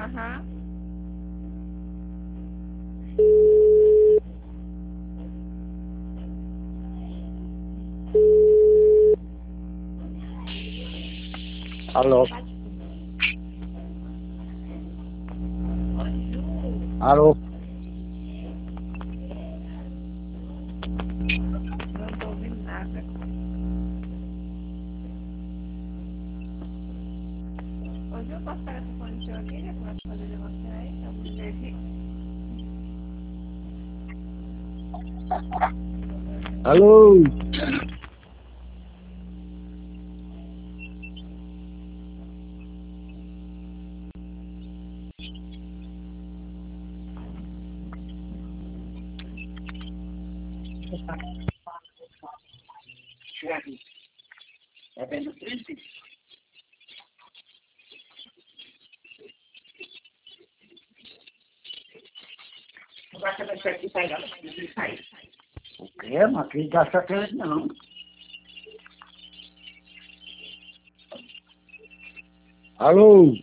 Aham. Alô? Alô? Não tô ouvindo nada. Hoje eu posso pegar esse fone seu aqui, já começo a fazer negócio aí, então vou ver aqui. Alô? É bem do triste. Não vai saber se aqui sai não, não sai. O quê? Mas aqui gasta aquele não. Alô?